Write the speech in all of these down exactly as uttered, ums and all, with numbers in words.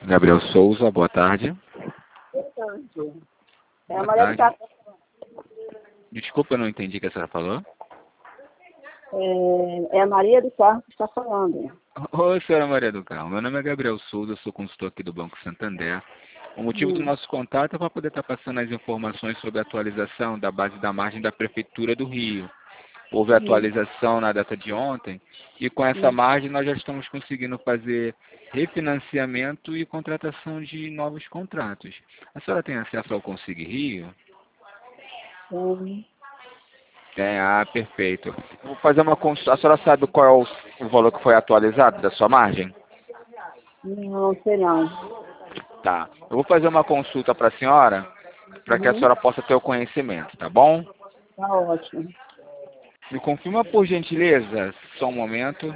Gabriel Souza, boa tarde. Boa tarde. É a Boa Maria do tarde. Carmo. Desculpa, eu não entendi o que a senhora falou. É, é a Maria do Carmo que está falando. Oi, senhora Maria do Carmo. Meu nome é Gabriel Souza, sou consultor aqui do Banco Santander. O motivo do Hum. nosso contato é para poder estar passando as informações sobre a atualização da base da margem da Prefeitura do Rio. Houve Hum. atualização na data de ontem e com essa Hum. margem nós já estamos conseguindo fazer refinanciamento e contratação de novos contratos. A senhora tem acesso ao Consigue Rio? Hum. É, ah, perfeito. Vou fazer uma consulta. A senhora sabe qual é o, o valor que foi atualizado da sua margem? Não sei não. Tá. Eu vou fazer uma consulta para a senhora, para que a Uhum. senhora possa ter o conhecimento, tá bom? Tá ótimo. Me confirma, por gentileza, só um momento.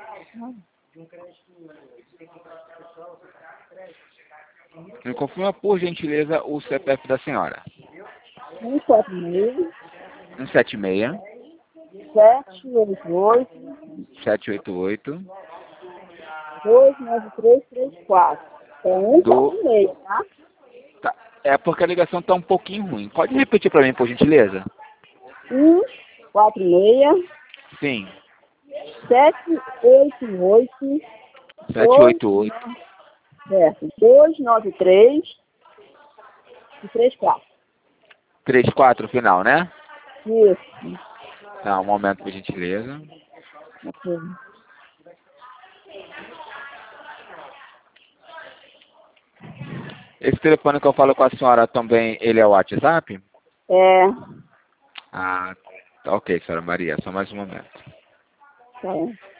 Me confirma, por gentileza, o C P F da senhora. um quatro seis, um sete seis, sete oito oito, sete oito oito, dois nove três três quatro. É um do... quatro seis, tá? Tá. É porque a ligação está um pouquinho ruim. Pode repetir para mim, por gentileza? um quatro seis, Sim. sete oito oito, sete dois oito oito, nove três e três quatro. três quatro final, né? Isso. Tá, um momento, por gentileza. Ok. Esse telefone que eu falo com a senhora também, ele é o WhatsApp? É. Ah, tá ok, senhora Maria, só mais um momento. Tá.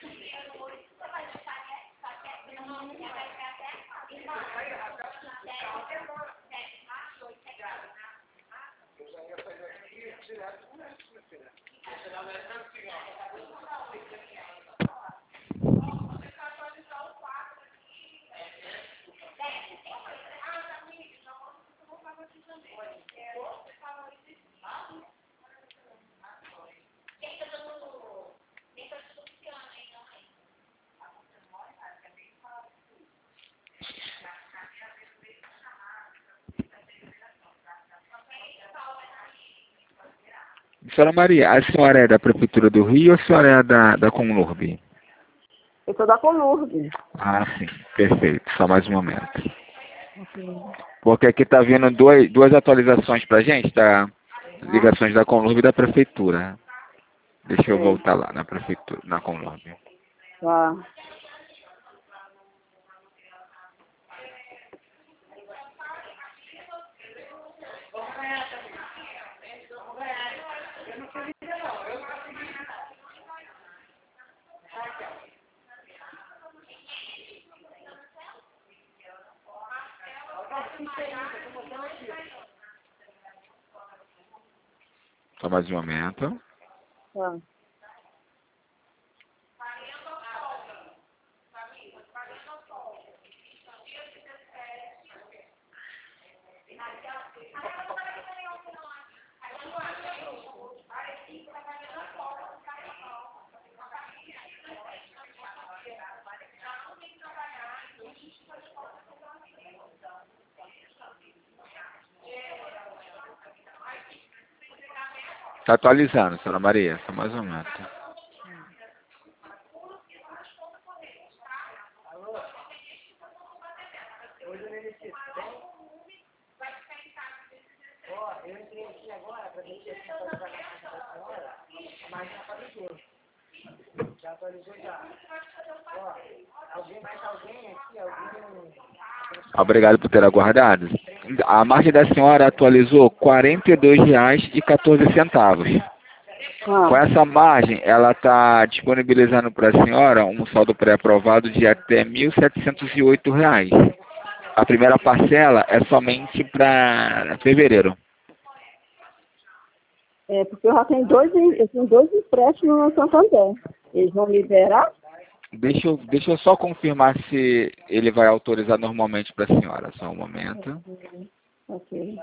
Senhora Maria, a senhora é da Prefeitura do Rio ou a senhora é da, da Conlurb? Eu sou da Conurb. Ah, sim, perfeito, só mais um momento. Ok. Porque aqui tá vindo duas, duas atualizações pra gente, tá? Ligações da Conlurb e da Prefeitura. Deixa eu É. voltar lá na Prefeitura, na Conlurb. Tá. Só mais um momento. Tá. Tá atualizando, senhora Maria, só mais um momento. Obrigado por ter aguardado. A margem da senhora atualizou quarenta e dois reais e quatorze centavos. Com Ah. essa margem, ela está disponibilizando para a senhora um saldo pré-aprovado de até mil setecentos e oito reais. A primeira parcela é somente para fevereiro. É, porque eu já tenho dois, eu tenho dois empréstimos no Santander. Eles vão liberar? Deixa eu, deixa eu só confirmar se ele vai autorizar normalmente para a senhora. Só um momento. Ok.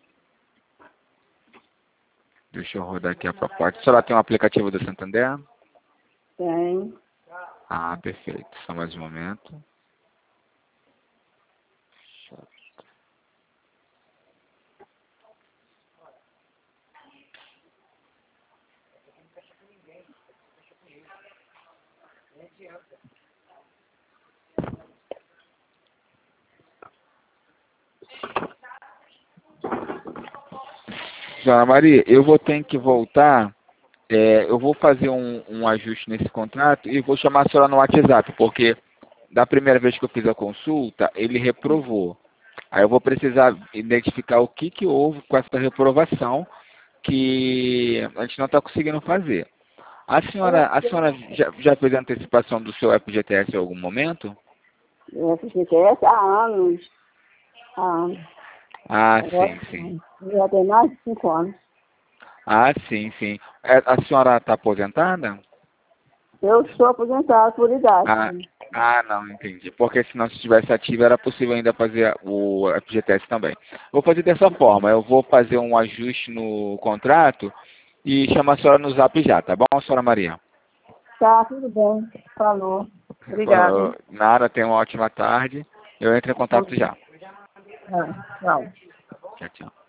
Deixa eu rodar aqui a proposta. A senhora tem um aplicativo do Santander? Tem. Ah, perfeito. Só mais um momento. Senhora Maria, eu vou ter que voltar, é, eu vou fazer um, um ajuste nesse contrato e vou chamar a senhora no WhatsApp, porque da primeira vez que eu fiz a consulta, ele reprovou. Aí eu vou precisar identificar o que, que houve com essa reprovação que a gente não está conseguindo fazer. A senhora, a senhora já, já fez a antecipação do seu F G T S em algum momento? Eu F G T S há anos. Há anos. Ah, Agora, sim, sim. já tem mais de cinco anos. Ah, sim, sim. É, a senhora está aposentada? Eu sou aposentada por idade. Ah, ah, não, entendi. Porque se não estivesse ativa, era possível ainda fazer o F G T S também. Vou fazer dessa forma, eu vou fazer um ajuste no contrato e chamar a senhora no zap já, tá bom, senhora Maria? Tá, tudo bem. Falou. Obrigada. Uh, nada, tenha uma ótima tarde. Eu entro em contato já. Ah, tchau. Tchau, tchau.